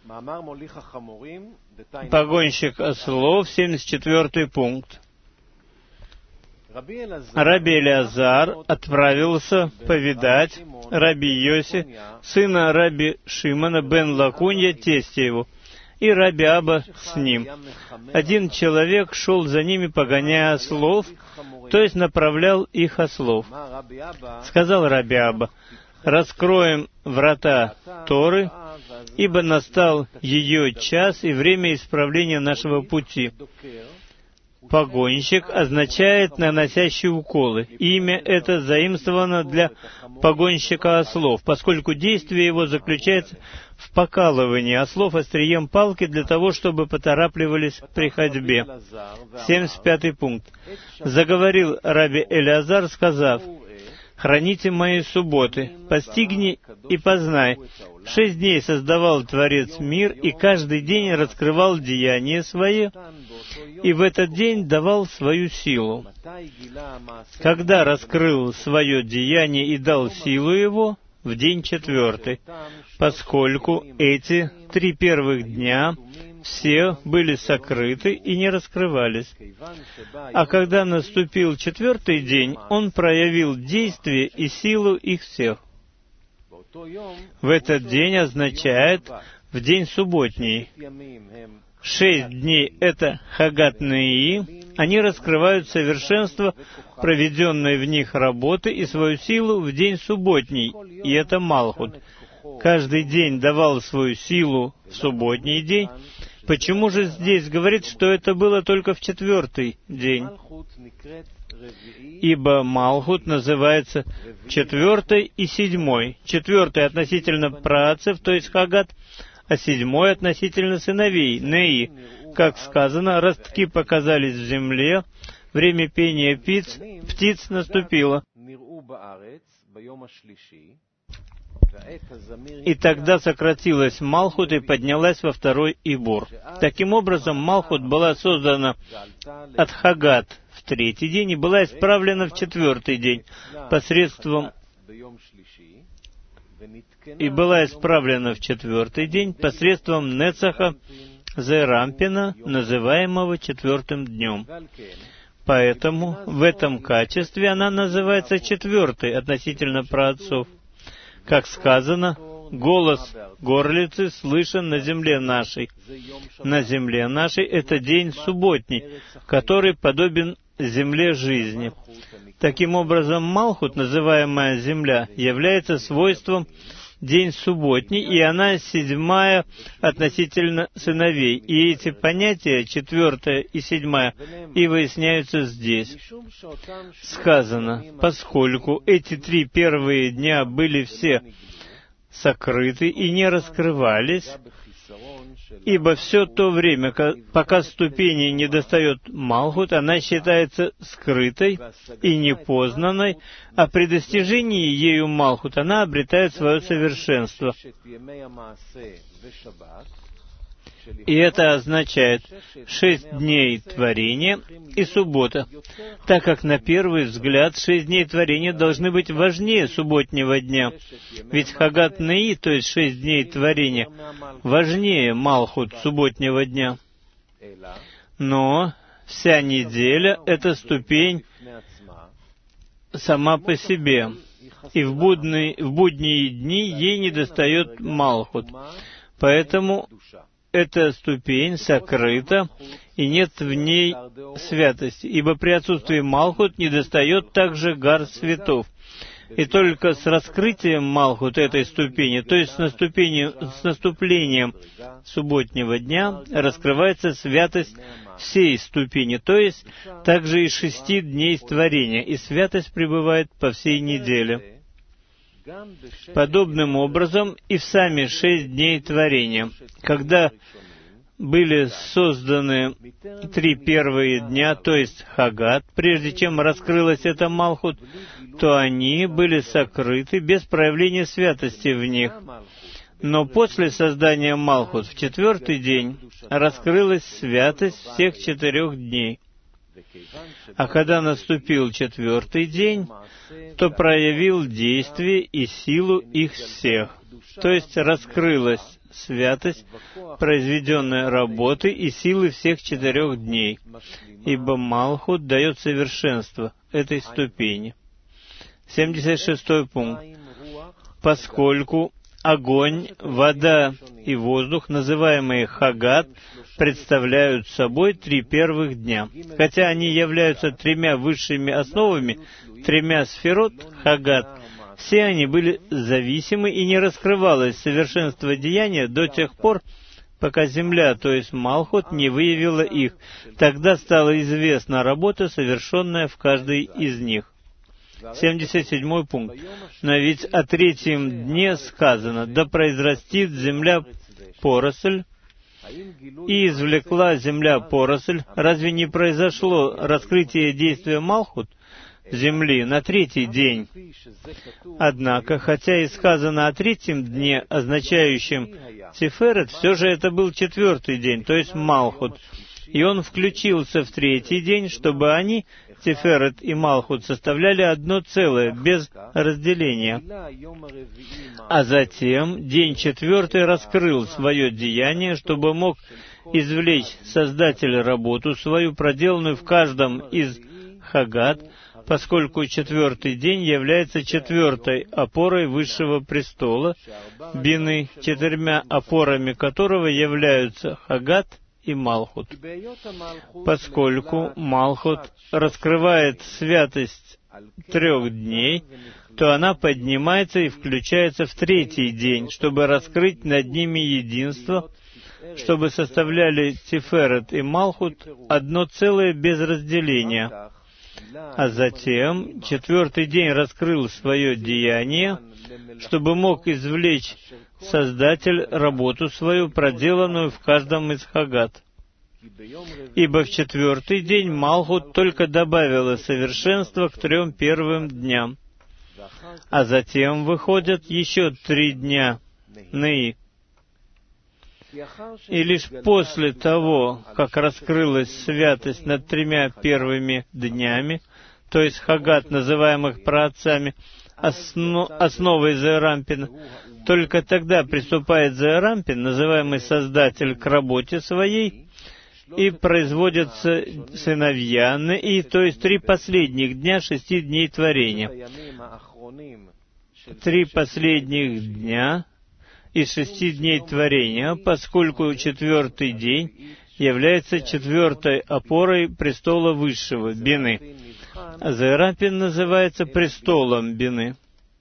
Погонщик ослов, 74 пункт. Раби Элиазар отправился повидать раби Йоси, сына раби Шимона бен Лакунья, тестя его, и раби Аба с ним. Один человек шел за ними, погоняя ослов, то есть направлял их ослов. Сказал раби Аба: «Раскроем врата Торы, ибо настал ее час и время исправления нашего пути». Погонщик означает «наносящий уколы». Имя это заимствовано для погонщика ослов, поскольку действие его заключается в покалывании ослов острием палки для того, чтобы поторапливались при ходьбе. 75-й пункт. Заговорил раби Элиазар, сказав: «Храните мои субботы, постигни и познай. 6 дней создавал Творец мир, и каждый день раскрывал деяние свое, и в этот день давал свою силу. Когда раскрыл свое деяние и дал силу его? В день 4, поскольку эти 3 первых дня все были сокрыты и не раскрывались. А когда наступил 4-й день, он проявил действие и силу их всех. В этот день означает в день субботний. 6 дней — это Хагат Неи, они раскрывают совершенство проведенной в них работы и свою силу в день субботний, и это Малхут. Каждый день давал свою силу в субботний день. Почему же здесь говорит, что это было только в 4-й день? Ибо Малхут называется 4-й и 7-й. 4-й относительно праотцев, то есть Хагат, а 7-й относительно сыновей, Неи. Как сказано, ростки показались в земле, время пения птиц наступило. И тогда сократилась Малхут и поднялась во 2-й Ибур. Таким образом, Малхут была создана от Хагат в 3-й день и была исправлена в 4-й день посредством Нецаха Зерампина, называемого 4-м днем. Поэтому в этом качестве она называется 4-й относительно праотцов. Как сказано, голос горлицы слышен на земле нашей. На земле нашей — это день субботний, который подобен земле жизни. Таким образом, Малхут, называемая земля, является свойством день субботний, и она 7-я относительно сыновей. И эти понятия, 4-я и 7-я, и выясняются здесь. Сказано: поскольку эти 3 первые дня были все сокрыты и не раскрывались, ибо все то время, пока ступени не достает Малхут, она считается скрытой и непознанной, а при достижении ею Малхут она обретает свое совершенство. И это означает 6 дней творения и суббота, так как на первый взгляд 6 дней творения должны быть важнее субботнего дня. Ведь Хагат Неи, то есть 6 дней творения, важнее Малхут субботнего дня. Но вся неделя — это ступень сама по себе, и в будние дни ей недостает Малхут. Поэтому эта ступень сокрыта, и нет в ней святости, ибо при отсутствии Малхут недостает также гар светов. И только с раскрытием Малхут этой ступени, то есть с наступлением субботнего дня, раскрывается святость всей ступени, то есть также и 6 дней творения, и святость пребывает по всей неделе. Подобным образом и в сами 6 дней творения, когда были созданы 3 первые дня, то есть Хагат, прежде чем раскрылась эта Малхут, то они были сокрыты без проявления святости в них. Но после создания Малхут в 4-й день раскрылась святость всех 4 дней. А когда наступил 4-й день, то проявил действие и силу их всех. То есть раскрылась святость произведенной работы и силы всех 4 дней, ибо Малхут дает совершенство этой ступени. 76 пункт. Поскольку огонь, вода и воздух, называемые Хагат, представляют собой 3 первых дня. Хотя они являются 3 высшими основами, 3 сферот Хагат, все они были зависимы и не раскрывалось совершенство деяния до тех пор, пока земля, то есть Малхут, не выявила их. Тогда стала известна работа, совершенная в каждой из них. 77 пункт. Но ведь о 3-м дне сказано: «Да произрастит земля поросль, и извлекла земля поросль». Разве не произошло раскрытие действия Малхут земли на 3-й день? Однако, хотя и сказано о 3-м дне, означающем Тиферет, все же это был 4-й день, то есть Малхут. И он включился в 3-й день, чтобы они, Тиферет и Малхут, составляли одно целое, без разделения. А затем день 4 раскрыл свое деяние, чтобы мог извлечь Создатель работу свою, проделанную в каждом из Хагат, поскольку 4-й день является 4-й опорой Высшего Престола, Бины, 4 опорами которого являются Хагат и Малхут. Поскольку Малхут раскрывает святость 3 дней, то она поднимается и включается в 3-й день, чтобы раскрыть над ними единство, чтобы составляли Тиферет и Малхут одно целое без разделения. А затем 4-й день раскрыл свое деяние, чтобы мог извлечь Создатель работу свою, проделанную в каждом из Хагат. Ибо в 4-й день Малхут только добавила совершенство к 3 первым дням, а затем выходят еще 3 дня Неи. И лишь после того, как раскрылась святость над 3 первыми днями, то есть Хагат, называемых праотцами, основой Зеорампина, только тогда приступает Зеорампин, называемый Создатель, к работе своей, и производятся сыновья Неи, то есть 3 последних дня 6 дней творения. 3 последних дня из 6 дней творения, поскольку 4-й день является 4-й опорой престола Высшего, Бины. Зеорампин называется престолом Бины.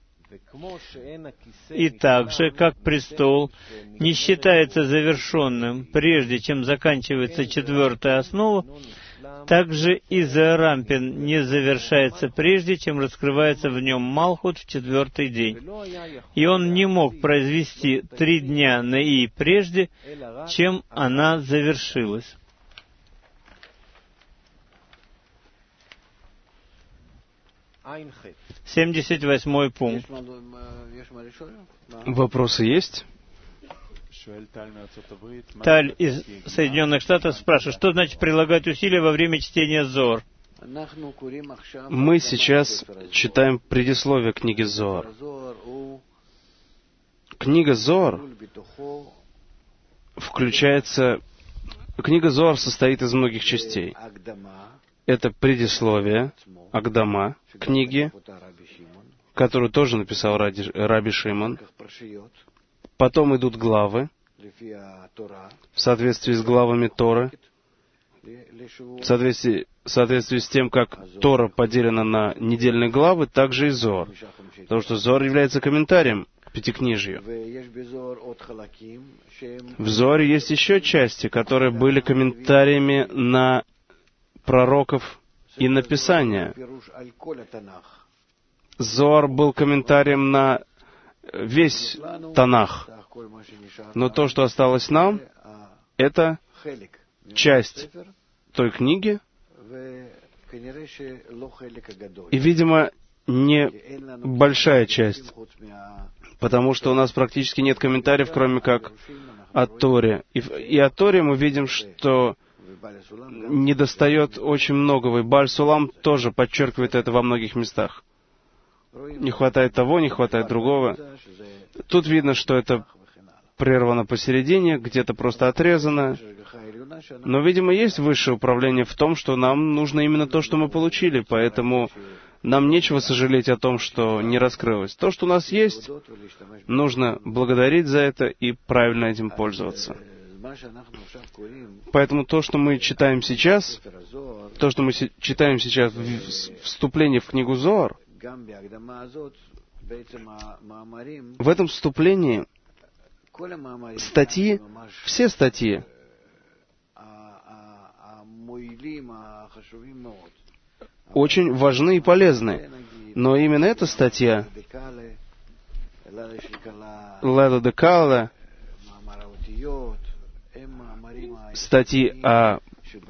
И так же, как престол не считается завершенным, прежде чем заканчивается 4-я основа, так же и Зеорампин не завершается прежде, чем раскрывается в нем Малхут в 4-й день. И он не мог произвести 3 дня Неи прежде, чем она завершилась. Айнхет. 78 пункт. Вопросы есть? Таль из Соединенных Штатов спрашивает, что значит прилагать усилия во время чтения Зоар? Мы сейчас читаем предисловие книги Зоар. Книга Зоар включается... Книга Зоар состоит из многих частей. Это предисловие, Агдама книги, которую тоже написал Раби Шимон. Потом идут главы, в соответствии с главами Торы, в соответствии с тем, как Тора поделена на недельные главы, также и Зоар. Потому что Зоар является комментарием Пятикнижью. В Зоаре есть еще части, которые были комментариями на пророков и на Писания. Зоар был комментарием на весь Танах. Но то, что осталось нам, это часть той книги, и, видимо, не большая часть, потому что у нас практически нет комментариев, кроме как о Торе. И о Торе мы видим, что недостает очень многого, и Бааль Сулам тоже подчеркивает это во многих местах. Не хватает того, не хватает другого. Тут видно, что это прервано посередине, где-то просто отрезано. Но, видимо, есть высшее управление в том, что нам нужно именно то, что мы получили, поэтому нам нечего сожалеть о том, что не раскрылось. То, что у нас есть, нужно благодарить за это и правильно этим пользоваться. Поэтому то, что мы читаем сейчас, в вступлении в книгу Зоар, в этом вступлении статьи, все статьи, очень важны и полезны. Но именно эта статья, Леда де Калла, статьи об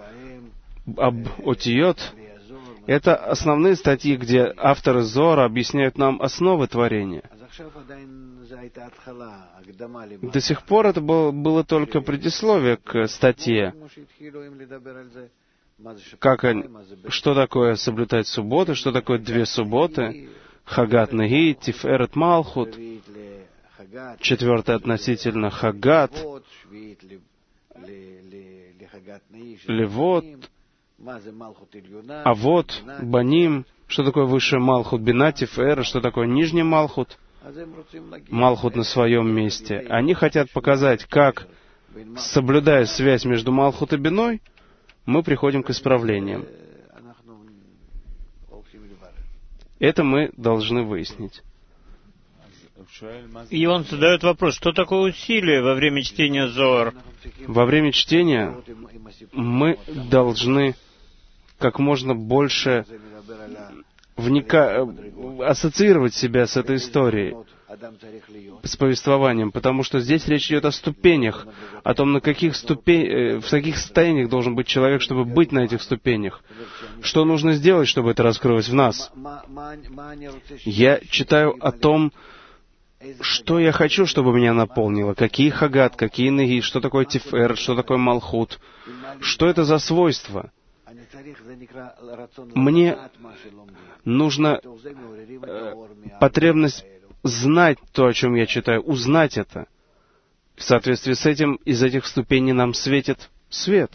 Отиот, это основные статьи, где авторы Зоара объясняют нам основы творения. До сих пор это было только предисловие к статье. Что такое соблюдать субботы, что такое 2 субботы, Хагат Неги, Тиферет Малхут, 4 относительно Хагат, Левот, Авот, Баним, что такое высший Малхут, Бина, Тифера, что такое нижний Малхут, Малхут на своем месте. Они хотят показать, как, соблюдая связь между Малхут и Биной, мы приходим к исправлениям. Это мы должны выяснить. И он задает вопрос, что такое усилие во время чтения Зоар? Во время чтения мы должны как можно больше ассоциировать себя с этой историей, с повествованием, потому что здесь речь идет о ступенях, о том, в каких состояниях должен быть человек, чтобы быть на этих ступенях. Что нужно сделать, чтобы это раскрылось в нас? Я читаю о том, что я хочу, чтобы меня наполнило, какие хагат, какие неги, что такое тифер, что такое малхут, что это за свойства. Мне нужна потребность знать то, о чем я читаю, узнать это. В соответствии с этим, из этих ступеней нам светит свет.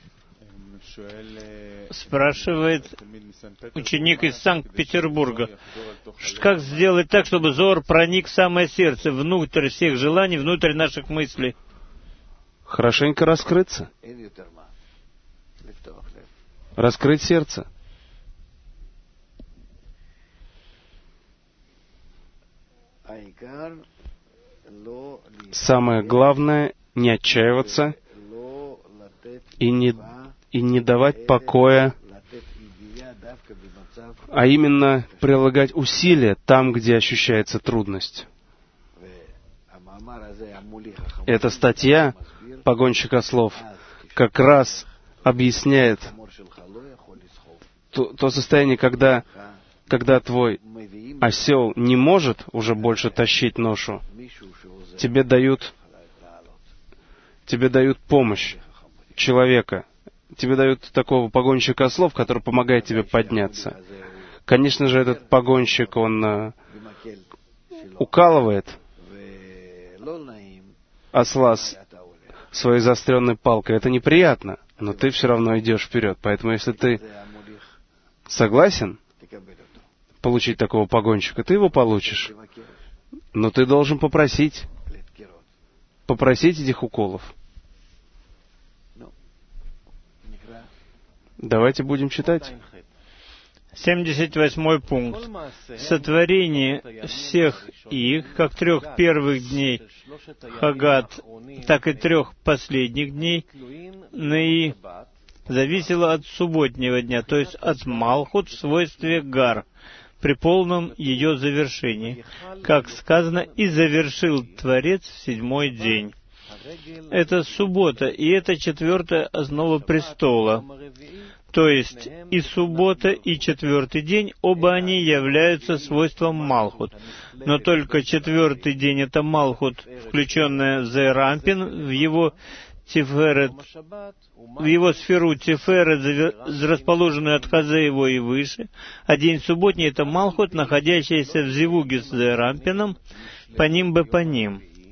Спрашивает ученик из Санкт-Петербурга, как сделать так, чтобы Зоар проник в самое сердце, внутрь всех желаний, внутрь наших мыслей? Хорошенько раскрыться. Раскрыть сердце. Самое главное — не отчаиваться и не давать покоя, а именно прилагать усилия там, где ощущается трудность. Эта статья «Погонщика слов» как раз объясняет то состояние, когда твой осел не может уже больше тащить ношу, тебе дают помощь человека, тебе дают такого погонщика ослов, который помогает тебе подняться. Конечно же, этот погонщик, он укалывает осла своей заостренной палкой. Это неприятно, но ты все равно идешь вперед. Поэтому, если ты согласен получить такого погонщика, ты его получишь. Но ты должен попросить этих уколов. Давайте будем читать. 78 пункт. Сотворение всех их, как 3 первых дней Хагат, так и 3 последних дней Неи, зависело от субботнего дня, то есть от Малхут в свойстве Гар, при полном ее завершении. Как сказано, «И завершил Творец в 7-й день». Это суббота, и это 4-я основа престола. То есть и суббота, и 4-й день, оба они являются свойством Малхут. Но только 4-й день — это Малхут, включенная в Зерампин, в его Тиферет, в его сферу Тиферет, расположенную от Хазеево и выше, а день субботний — это Малхут, находящийся в Зивуге с Зерампином, по ним бы по ним.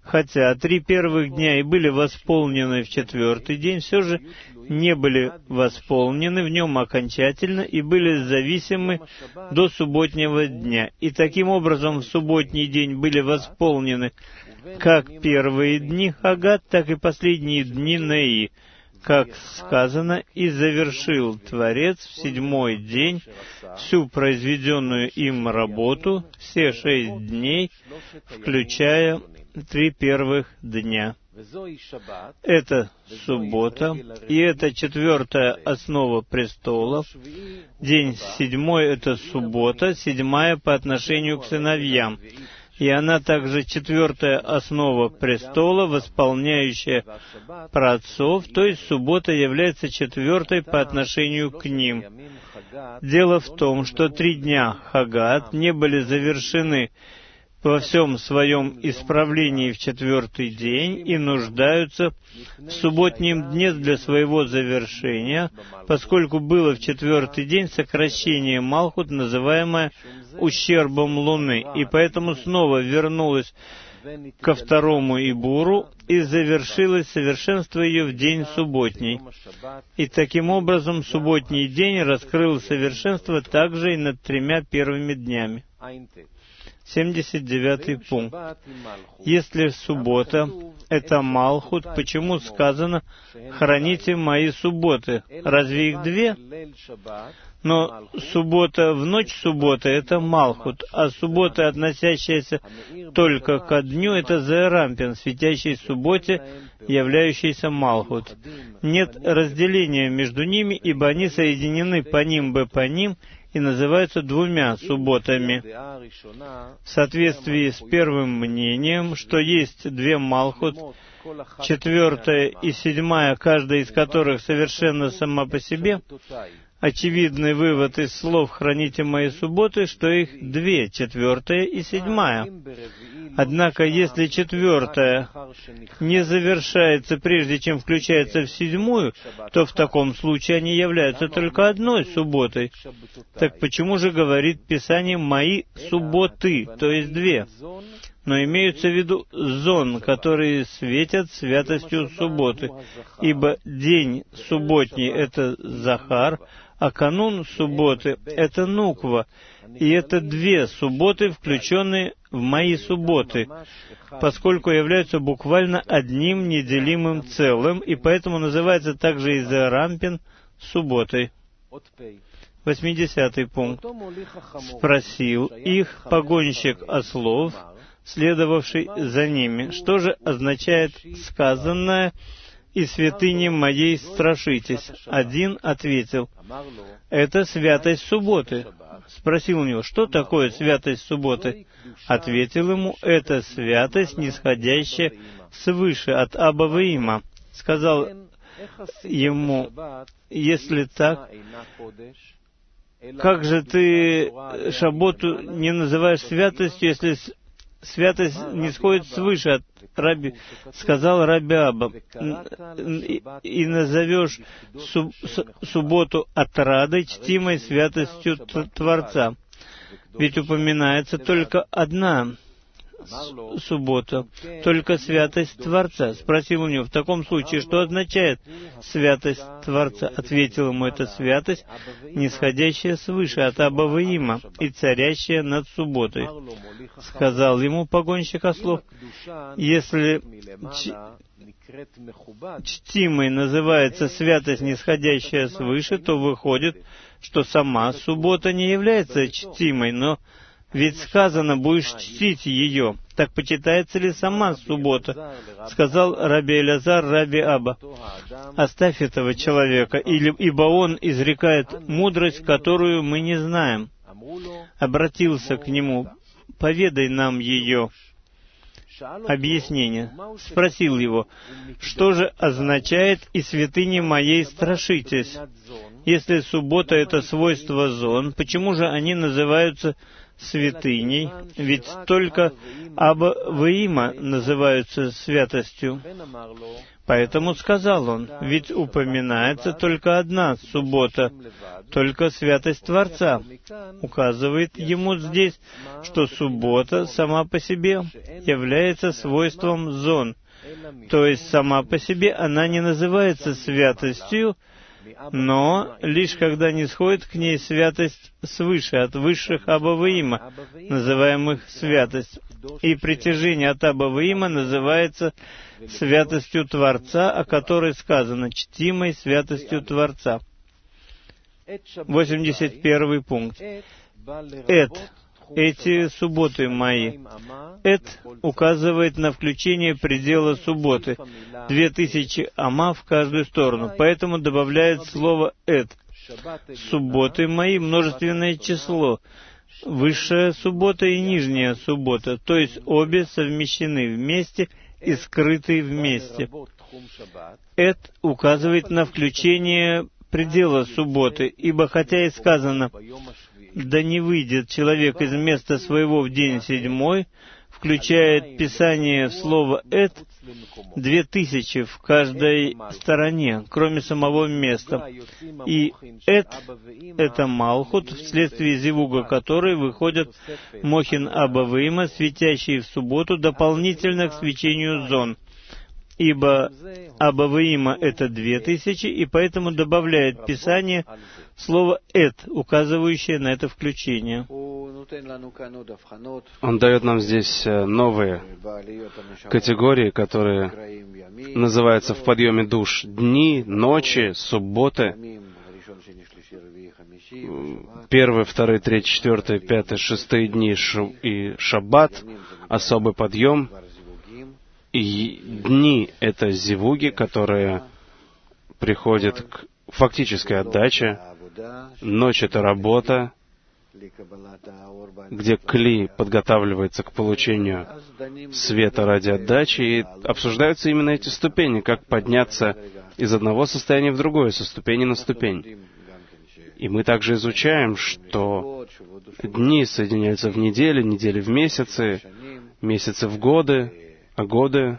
Хотя 3 первых дня и были восполнены в 4-й день, все же не были восполнены в нем окончательно и были зависимы до субботнего дня. И таким образом в субботний день были восполнены как первые дни Хагат, так и последние дни Неи. Как сказано, «И завершил Творец в 7-й день всю произведенную им работу, все 6 дней, включая 3 первых дня». Это суббота, и это 4-я основа престола. День 7-й — это суббота, 7-я по отношению к сыновьям. И она также 4-я основа престола, восполняющая праотцов, то есть суббота является 4-й по отношению к ним. Дело в том, что 3 дня Хагат не были завершены во всем своем исправлении в 4-й день и нуждаются в субботнем дне для своего завершения, поскольку было в 4-й день сокращение Малхут, называемое ущербом Луны, и поэтому снова вернулось ко 2-му Ибуру и завершилось совершенство ее в день субботний. И таким образом субботний день раскрыл совершенство также и над 3 первыми днями. 79-й пункт. Если суббота — это Малхут, почему сказано «храните мои субботы»? Разве их 2? Но суббота в ночь субботы — это Малхут, а суббота, относящаяся только ко дню, это Зерампин, светящей субботе, являющейся Малхут. Нет разделения между ними, ибо они соединены по ним бепаним и называются 2 субботами. В соответствии с первым мнением, что есть 2 Малхут, 4-я и 7-я, каждая из которых совершенно сама по себе, очевидный вывод из слов «храните мои субботы», что их 2, 4-я и 7-я. Однако, если 4-я не завершается прежде, чем включается в 7-ю, то в таком случае они являются только одной субботой. Так почему же говорит Писание «мои субботы», то есть 2? Но имеются в виду зон, которые светят святостью субботы, ибо день субботний — это Захар, а канун субботы — это Нуква, и это 2 субботы, включенные в мои субботы, поскольку являются буквально одним неделимым целым, и поэтому называется также и Зерампин субботой. 80-й пункт. Спросил их погонщик ослов, следовавший за ними, что же означает сказанное «и святыни моей страшитесь». Один ответил: «Это святость субботы». Спросил у него: «Что такое святость субботы?» Ответил ему: «Это святость, нисходящая свыше от Аба Ваима». Сказал ему: «Если так, как же ты шабботу не называешь святостью, если святость не сходит свыше от Раби?» Сказал Раби Аба: «И назовешь субботу отрадой, чтимой святостью Творца. Ведь упоминается только одна суббота, только святость Творца». Спросил у него: «В таком случае, что означает святость Творца?» Ответил ему: «Это святость, нисходящая свыше от Аба Ваима и царящая над субботой». Сказал ему погонщик ослов: «Если чтимой называется святость, нисходящая свыше, то выходит, что сама суббота не является чтимой, но ведь сказано, будешь чтить ее. Так почитается ли сама суббота?» Сказал Раби Элязар Раби Аба: «Оставь этого человека, ибо он изрекает мудрость, которую мы не знаем». Обратился к нему: «Поведай нам ее». Объяснение. Спросил его: «Что же означает «и святыни моей страшитесь»? Если суббота — это свойство зон, почему же они называются святыней, ведь только Аба Ваима называются святостью. Поэтому сказал он, ведь упоминается только одна суббота, только святость Творца. Указывает ему здесь, что суббота сама по себе является свойством зон, то есть сама по себе она не называется святостью, но лишь когда не сходит к ней святость свыше, от высших Абаваима, называемых святость. И притяжение от Абаваима называется святостью Творца, о которой сказано «чтимой святостью Творца». 81 пункт. Эти субботы мои. Указывает на включение предела субботы. 2000 ама в каждую сторону. Поэтому добавляет слово Субботы мои, множественное число. Высшая суббота и нижняя суббота, то есть обе совмещены вместе и скрыты вместе. Указывает на включение предела субботы, ибо хотя и сказано «да не выйдет человек из места своего в день седьмой», включает Писание в слово 2000 в каждой стороне, кроме самого места. И это Малхут, вследствие зивуга которой выходят Мохин Абаваима, светящие в субботу, дополнительно к свечению зон. Ибо Абаваима — это 2000, и поэтому добавляет Писание слово указывающее на это включение. Он дает нам здесь новые категории, которые называются в подъеме душ дни, ночи, субботы, 1, 2, 3, 4, 5, 6 дни и шаббат, особый подъем. И дни — это зивуги, которые приходят к фактической отдаче. Ночь — это работа, где кли подготавливается к получению света ради отдачи, и обсуждаются именно эти ступени, как подняться из одного состояния в другое, со ступени на ступень. И мы также изучаем, что дни соединяются в недели, недели в месяцы, месяцы в годы, а годы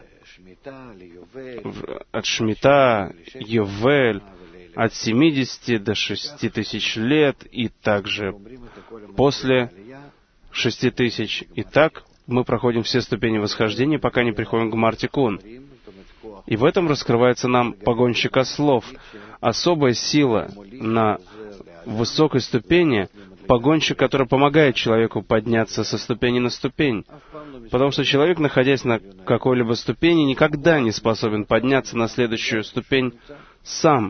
от Шмита, Йовель, от 70 до 6000 лет, и также после 6000. И так мы проходим все ступени восхождения, пока не приходим к Мартикун. И в этом раскрывается нам погонщик ослов. Особая сила на высокой ступени — погонщик, который помогает человеку подняться со ступени на ступень. Потому что человек, находясь на какой-либо ступени, никогда не способен подняться на следующую ступень сам.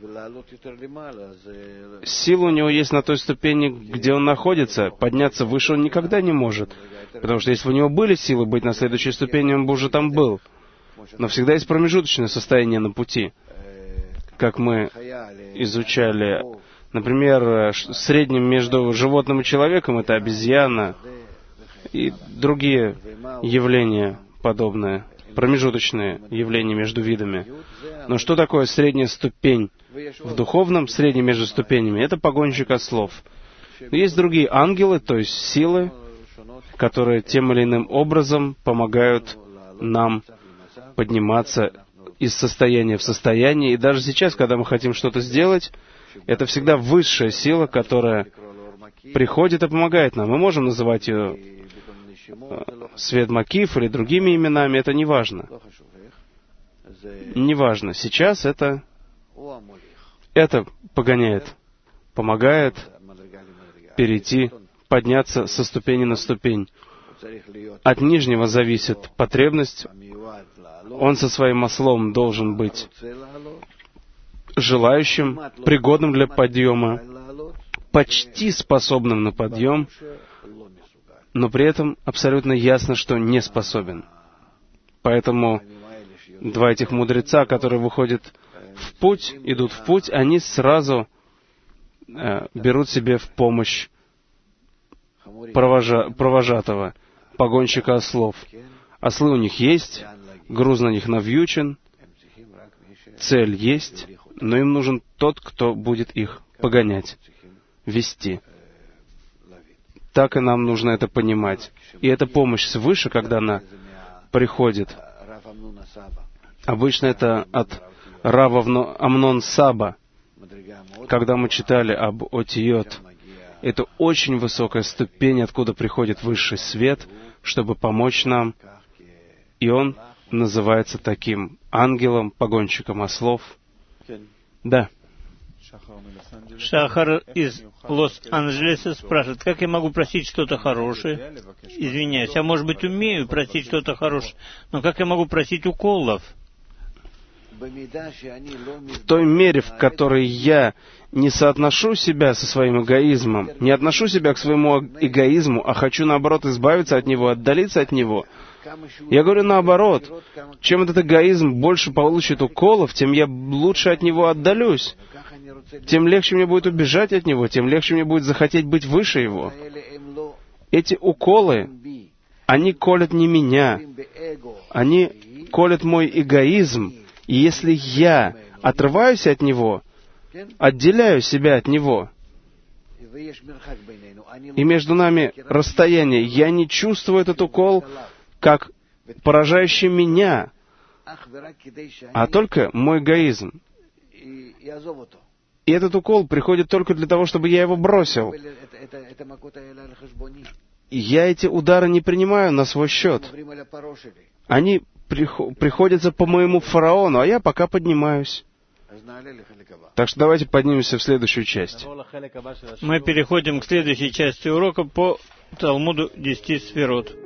Сила у него есть на той ступени, где он находится. Подняться выше он никогда не может. Потому что если бы у него были силы быть на следующей ступени, он бы уже там был. Но всегда есть промежуточное состояние на пути. Как мы изучали, например, средним между животным и человеком — это обезьяна и другие явления подобные, промежуточные явления между видами. Но что такое средняя ступень в духовном, средняя между ступенями? Это погонщик ослов. Но есть другие ангелы, то есть силы, которые тем или иным образом помогают нам подниматься из состояния в состояние. И даже сейчас, когда мы хотим что-то сделать, это всегда высшая сила, которая приходит и помогает нам. Мы можем называть ее Свет Макиф или другими именами, это не важно. Не важно. Сейчас это погоняет, помогает перейти, подняться со ступени на ступень. От нижнего зависит потребность. Он со своим ослом должен быть желающим, пригодным для подъема, почти способным на подъем, но при этом абсолютно ясно, что не способен. Поэтому два этих мудреца, которые выходят в путь, идут в путь, они сразу берут себе в помощь провожатого, погонщика ослов. Ослы у них есть, груз на них навьючен, цель есть, но им нужен тот, кто будет их погонять, вести. так и нам нужно это понимать. И эта помощь свыше, когда она приходит, обычно это от Рава Амнон Саба, когда мы читали об Отиот. Это очень высокая ступень, откуда приходит высший свет, чтобы помочь нам. И он называется таким ангелом, погонщиком ослов. Да. Шахар из Лос-Анджелеса спрашивает, как я могу просить что-то хорошее? Извиняюсь, я, может быть, умею просить что-то хорошее, но как я могу просить уколов? В той мере, в которой я не соотношу себя со своим эгоизмом, не отношу себя к своему эгоизму, а хочу, наоборот, избавиться от него, отдалиться от него, я говорю наоборот. Чем этот эгоизм больше получит уколов, тем я лучше от него отдалюсь. Тем легче мне будет убежать от него, тем легче мне будет захотеть быть выше его. Эти уколы, они колят не меня, они колят мой эгоизм. И если я отрываюсь от него, отделяю себя от него, и между нами расстояние, я не чувствую этот укол как поражающий меня, а только мой эгоизм. И этот укол приходит только для того, чтобы я его бросил. Я эти удары не принимаю на свой счет. Они приходятся по моему фараону, а я пока поднимаюсь. Так что давайте поднимемся в следующую часть. Мы переходим к следующей части урока по Талмуду 10 сферот.